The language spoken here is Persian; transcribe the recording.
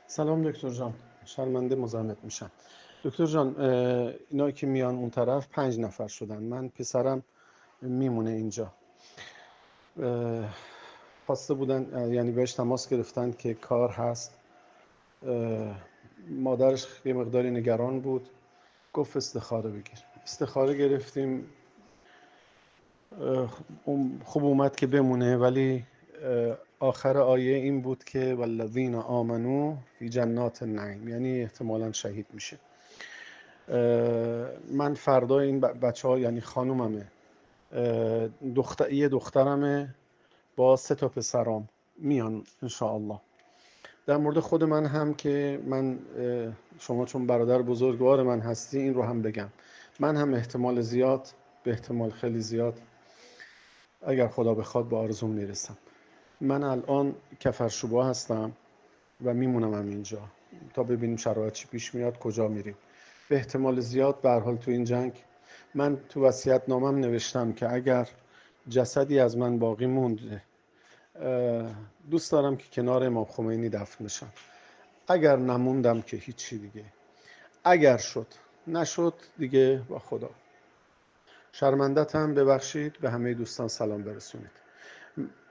سلام دکتر جان، شرمنده مزاحمت میشم. دکتر جان، اینا که میان اون طرف 5 نفر شدن. من پسرم میمونه اینجا. خواسته بودن، یعنی بهش تماس گرفتن که کار هست. مادرش یه مقداری نگران بود، گفت استخاره بگیر. استخاره گرفتیم. خوب اومد که بمونه، ولی آخر آیه این بود که والذین آمنو فی جنات النعیم، یعنی احتمالاً شهید میشه. من فردا این بچه ها، یعنی خانوممه، یه دخترمه با 3 تا پسرام میان انشاءالله. در مورد خود من هم که من، شما چون برادر بزرگوار من هستی، این رو هم بگم. من هم احتمال زیاد، به احتمال خیلی زیاد، اگر خدا بخواد، به آرزوم میرسم. من الان کفرشوبا هستم و میمونم هم اینجا تا ببینیم شرایط چی پیش میاد، کجا میریم. به احتمال زیاد به هر حال تو این جنگ، من تو وصیت نامم نوشتم که اگر جسدی از من باقی موند، دوست دارم که کنار امام خمینی دفن بشم. اگر نموندم که هیچی دیگه. اگر شد، نشد دیگه با خدا. شرمندتم، ببخشید. به همه دوستان سلام برسونید.